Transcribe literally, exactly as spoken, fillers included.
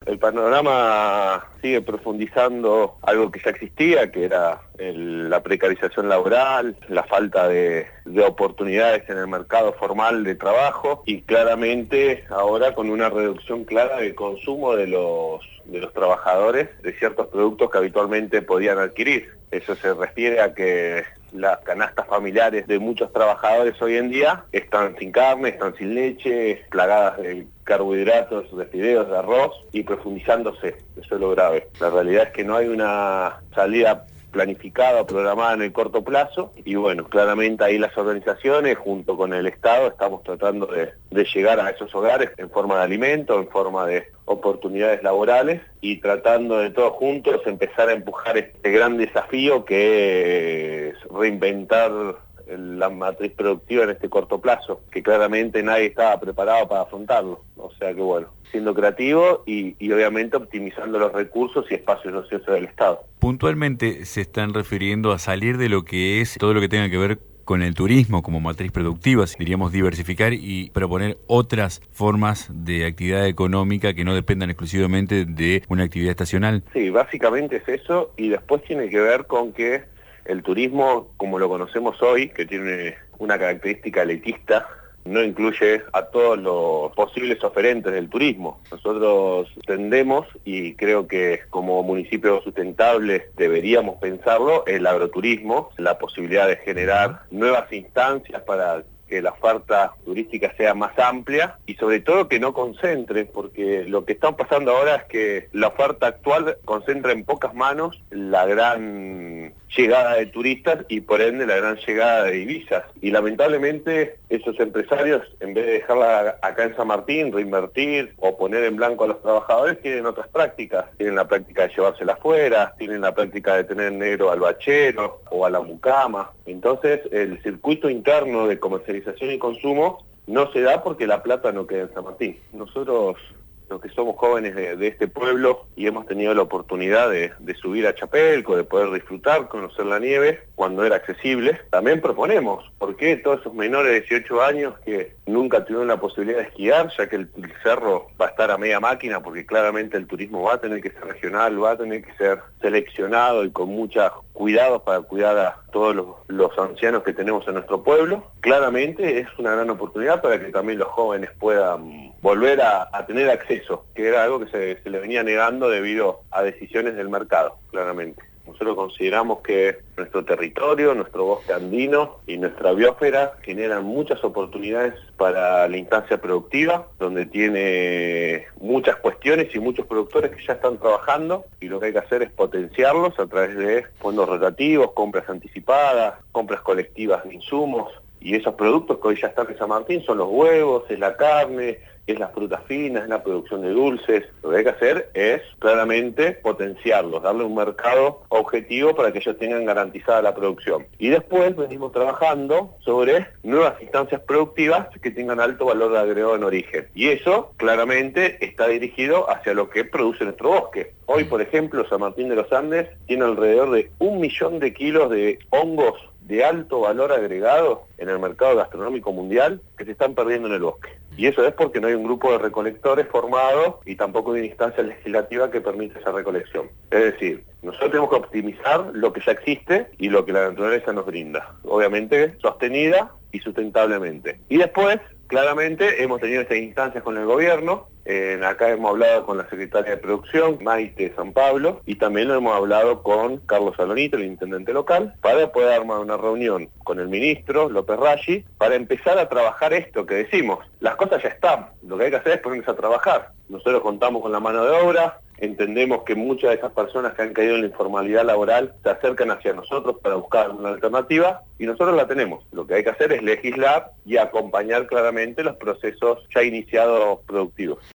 el panorama sigue profundizando algo que ya existía, que era el, la precarización laboral, la falta de, de oportunidades en el mercado formal de trabajo y claramente ahora con una reducción clara del consumo de los, de los trabajadores de ciertos productos que habitualmente podían adquirir. Eso se refiere a que las canastas familiares de muchos trabajadores hoy en día están sin carne, están sin leche, plagadas de carbohidratos, de fideos, de arroz y profundizándose. Eso es lo grave. La realidad es que no hay una salida planificada o programada en el corto plazo y bueno, claramente ahí las organizaciones junto con el Estado estamos tratando de, de llegar a esos hogares en forma de alimento, en forma de oportunidades laborales y tratando de todos juntos empezar a empujar este gran desafío que es reinventar la matriz productiva en este corto plazo, que claramente nadie estaba preparado para afrontarlo. O sea que bueno, siendo creativo y, y obviamente optimizando los recursos y espacios ociosos del Estado. Puntualmente se están refiriendo a salir de lo que es todo lo que tenga que ver con el turismo como matriz productiva, diríamos diversificar y proponer otras formas de actividad económica que no dependan exclusivamente de una actividad estacional. Sí, básicamente es eso y después tiene que ver con que el turismo, como lo conocemos hoy, que tiene una característica elitista, no incluye a todos los posibles oferentes del turismo. Nosotros tendemos, y creo que como municipio sustentable deberíamos pensarlo, el agroturismo, la posibilidad de generar nuevas instancias para que la oferta turística sea más amplia y sobre todo que no concentre, porque lo que está pasando ahora es que la oferta actual concentra en pocas manos la gran llegada de turistas y por ende la gran llegada de divisas. Y lamentablemente esos empresarios, en vez de dejarla acá en San Martín, reinvertir o poner en blanco a los trabajadores, tienen otras prácticas. Tienen la práctica de llevársela afuera, tienen la práctica de tener negro al bachero o a la mucama. Entonces el circuito interno de comercialización y consumo no se da porque la plata no queda en San Martín. Nosotros, los que somos jóvenes de, de este pueblo y hemos tenido la oportunidad de, de subir a Chapelco, de poder disfrutar, conocer la nieve cuando era accesible, también proponemos, ¿por qué todos esos menores de dieciocho años que nunca tuvieron la posibilidad de esquiar, ya que el, el cerro va a estar a media máquina, porque claramente el turismo va a tener que ser regional, va a tener que ser seleccionado y con muchos cuidados para cuidar a todos los, los ancianos que tenemos en nuestro pueblo? Claramente es una gran oportunidad para que también los jóvenes puedan volver a, a tener acceso, que era algo que se, se le venía negando debido a decisiones del mercado, claramente. Nosotros consideramos que nuestro territorio, nuestro bosque andino y nuestra biosfera generan muchas oportunidades para la instancia productiva, donde tiene muchas cuestiones y muchos productores que ya están trabajando y lo que hay que hacer es potenciarlos a través de fondos rotativos, compras anticipadas, compras colectivas de insumos. Y esos productos que hoy ya están en San Martín son los huevos, es la carne, es las frutas finas, es la producción de dulces. Lo que hay que hacer es claramente potenciarlos, darle un mercado objetivo para que ellos tengan garantizada la producción. Y después venimos trabajando sobre nuevas instancias productivas que tengan alto valor agregado en origen. Y eso claramente está dirigido hacia lo que produce nuestro bosque. Hoy, por ejemplo, San Martín de los Andes tiene alrededor de un millón de kilos de hongos de alto valor agregado en el mercado gastronómico mundial que se están perdiendo en el bosque. Y eso es porque no hay un grupo de recolectores formado y tampoco hay una instancia legislativa que permita esa recolección. Es decir, nosotros tenemos que optimizar lo que ya existe y lo que la naturaleza nos brinda. Obviamente sostenida y sustentablemente. Y después, claramente, hemos tenido estas instancias con el gobierno. Eh, acá hemos hablado con la secretaria de Producción, Maite San Pablo, y también lo hemos hablado con Carlos Salonito, el intendente local, para poder armar una reunión con el ministro López Raggi, para empezar a trabajar esto que decimos. Las cosas ya están, lo que hay que hacer es ponerse a trabajar. Nosotros contamos con la mano de obra, entendemos que muchas de esas personas que han caído en la informalidad laboral se acercan hacia nosotros para buscar una alternativa y nosotros la tenemos. Lo que hay que hacer es legislar y acompañar claramente los procesos ya iniciados productivos.